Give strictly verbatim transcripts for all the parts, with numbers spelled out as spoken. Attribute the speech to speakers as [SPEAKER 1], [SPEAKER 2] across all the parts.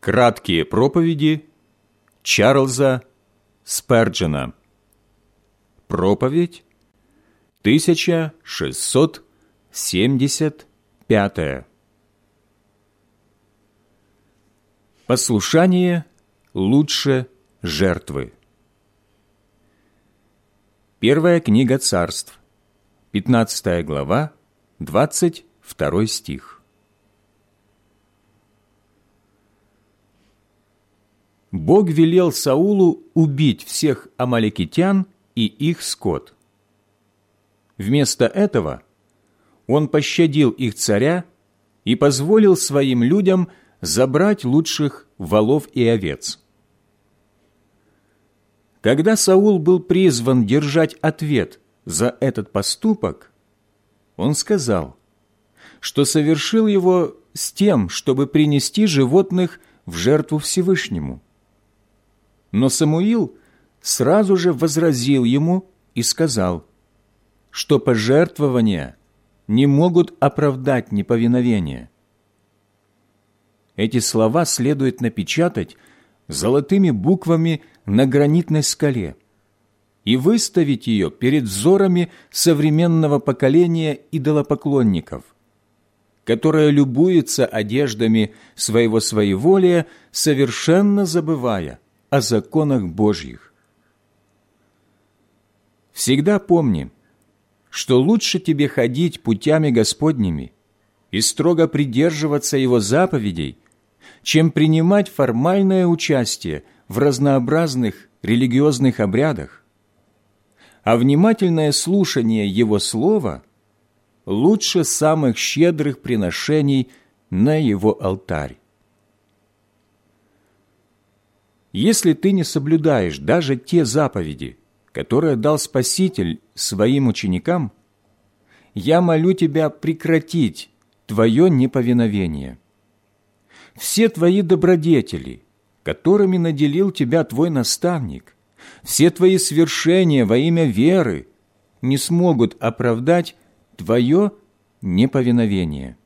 [SPEAKER 1] Краткие проповеди Чарльза Сперджена. Проповедь тысяча шестьсот семьдесят пятая. Послушание лучше жертвы. Первая книга Царств, пятнадцатая глава, двадцать второй стих. Бог велел Саулу убить всех амалекитян и их скот. Вместо этого он пощадил их царя и позволил своим людям забрать лучших волов и овец. Когда Саул был призван держать ответ за этот поступок, он сказал, что совершил его с тем, чтобы принести животных в жертву Всевышнему. Но Самуил сразу же возразил ему и сказал, что пожертвования не могут оправдать неповиновение. Эти слова следует напечатать золотыми буквами на гранитной скале и выставить ее перед взорами современного поколения идолопоклонников, которое любуется одеждами своего своеволия, совершенно забывая о законах Божьих. Всегда помни, что лучше тебе ходить путями Господними и строго придерживаться Его заповедей, чем принимать формальное участие в разнообразных религиозных обрядах, а внимательное слушание Его Слова лучше самых щедрых приношений на Его алтарь. Если ты не соблюдаешь даже те заповеди, которые дал Спаситель своим ученикам, я молю тебя прекратить твое неповиновение. Все твои добродетели, которыми наделил тебя твой наставник, все твои свершения во имя веры не смогут оправдать твое неповиновение.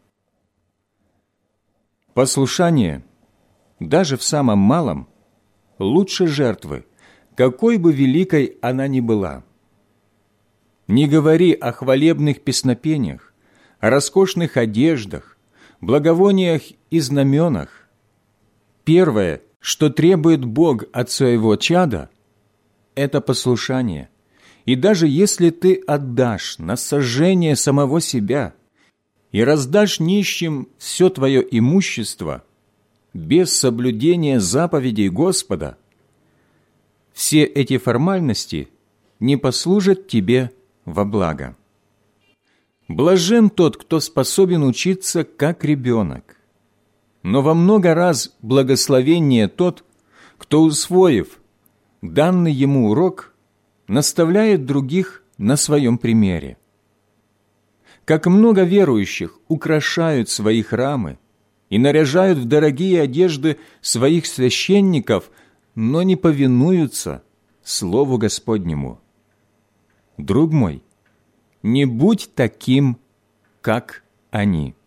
[SPEAKER 1] Послушание, даже в самом малом, лучше жертвы, какой бы великой она ни была. Не говори о хвалебных песнопениях, о роскошных одеждах, благовониях и знаменах. Первое, что требует Бог от своего чада, это послушание. И даже если ты отдашь на сожжение самого себя и раздашь нищим все твое имущество, без соблюдения заповедей Господа, все эти формальности не послужат тебе во благо. Блажен тот, кто способен учиться как ребенок, но во много раз благословение тот, кто, усвоив данный ему урок, наставляет других на своем примере. Как много верующих украшают свои храмы и наряжают в дорогие одежды своих священников, но не повинуются Слову Господнему. Друг мой, не будь таким, как они.